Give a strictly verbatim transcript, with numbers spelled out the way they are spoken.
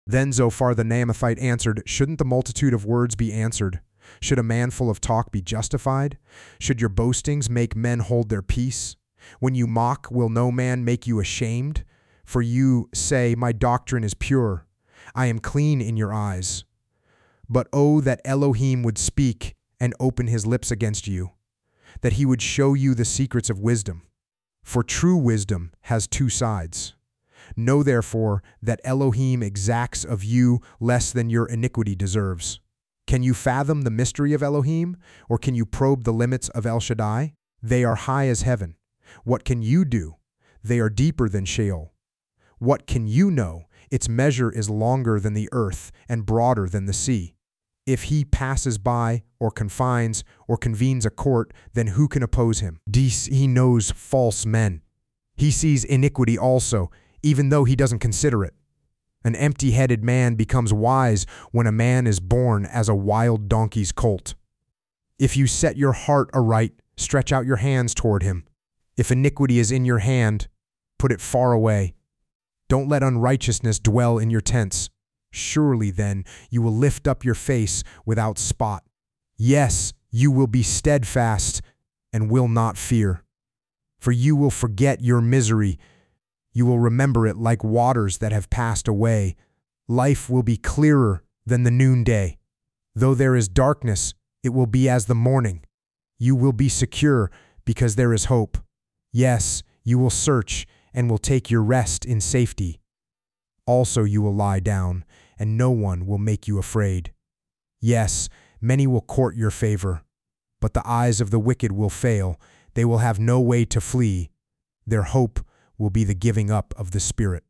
Then Zophar the Naamathite answered, Shouldn't the multitude of words be answered? Should a man full of talk be justified? Should your boastings make men hold their peace? When you mock, will no man make you ashamed? For you say, My doctrine is pure. I am clean in your eyes. But oh, that Elohim would speak and open his lips against you, that he would show you the secrets of wisdom. For true wisdom has two sides. Know therefore that Elohim exacts of you less than your iniquity deserves. Can you fathom the mystery of Elohim, or can you probe the limits of El Shaddai? They are high as heaven. What can you do? They are deeper than Sheol. What can you know? Its measure is longer than the earth and broader than the sea. If he passes by, or confines, or convenes a court, then who can oppose him? He knows false men. He sees iniquity also, even though he doesn't consider it. An empty-headed man becomes wise when a man is born as a wild donkey's colt. If you set your heart aright, stretch out your hands toward him. If iniquity is in your hand, put it far away. Don't let unrighteousness dwell in your tents. Surely then you will lift up your face without spot. Yes, you will be steadfast and will not fear. For you will forget your misery. You will remember it like waters that have passed away. Life will be clearer than the noonday. Though there is darkness, it will be as the morning. You will be secure because there is hope. Yes, you will search and will take your rest in safety. Also you will lie down, and no one will make you afraid. Yes, many will court your favor, but the eyes of the wicked will fail. They will have no way to flee. Their hope will be the giving up of the spirit.